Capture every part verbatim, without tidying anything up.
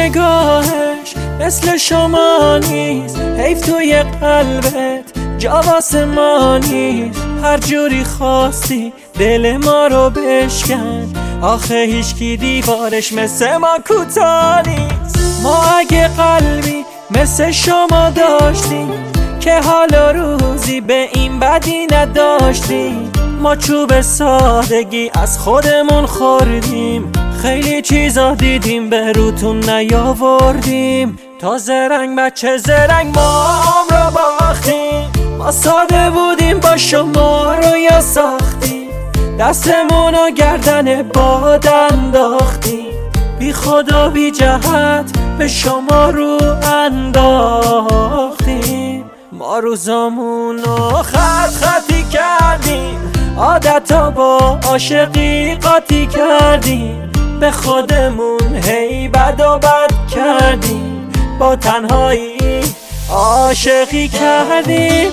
نگاهش مثل شما نیست، حیف توی قلبت جا واسه ما نیست. هر جوری خواستی دل ما رو بشکن، آخه هیچکی دیوارش مثل ما کوتاه نیست. ما اگه قلبی مثل شما داشتیم که حالا روزی به این بدی نداشتیم. ما چوب سادگی از خودمون خوردیم، خیلی چیزا دیدیم به روتون نیاوردیم. تا زرنگ بچه زرنگ ما رو باختیم، ما ساده بودیم با شما رو یا ساختیم. دستمون و گردن باد انداختیم، بی خدا بی جهت به شما رو انداختیم. ما روزامون رو خط خطی کردیم، عادتا با عاشقی قاطی کردیم. به خودمون هی بد و بد کردیم، با تنهایی عاشقی کردیم.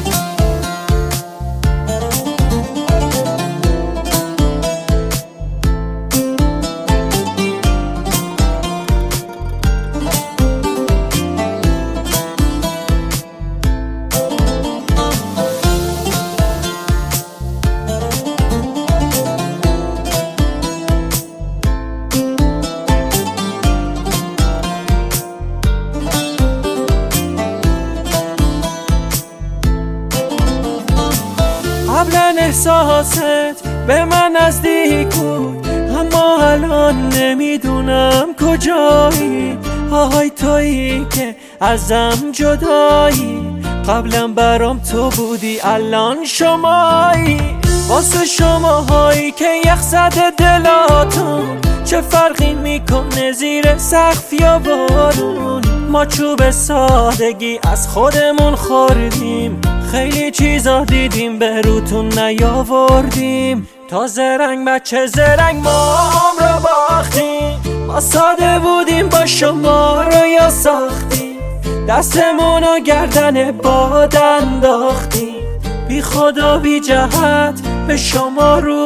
قبلا احساست به من نزدیک بود، اما الان نمیدونم کجایی. آهای تویی که ازم جدایی، قبلا برام تو بودی الان شمایی. واسه شماهایی که یخ زده دلاتون، چه فرقی میکنه زیر سقف یا بارون. ما چوب سادگی از خودمون خوردیم، خیلی چیزا دیدیم به روتون نیاوردیم. تا زرنگ بچه زرنگ ما رو باختیم، ما ساده بودیم با شما رو یا ساختیم. دستمون و گردن باد انداختیم، بی خدا بی جهت به شما رو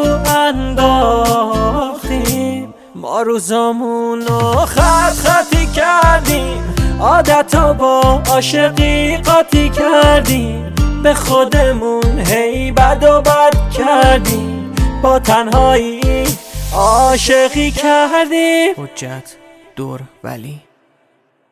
انداختیم. ما روزامون رو خط خطی کردیم، عادتا با عاشقی قاطی کردیم. به خودمون هی بد و بد کردیم، با تنهایی عاشقی کردیم. حجت دور ولی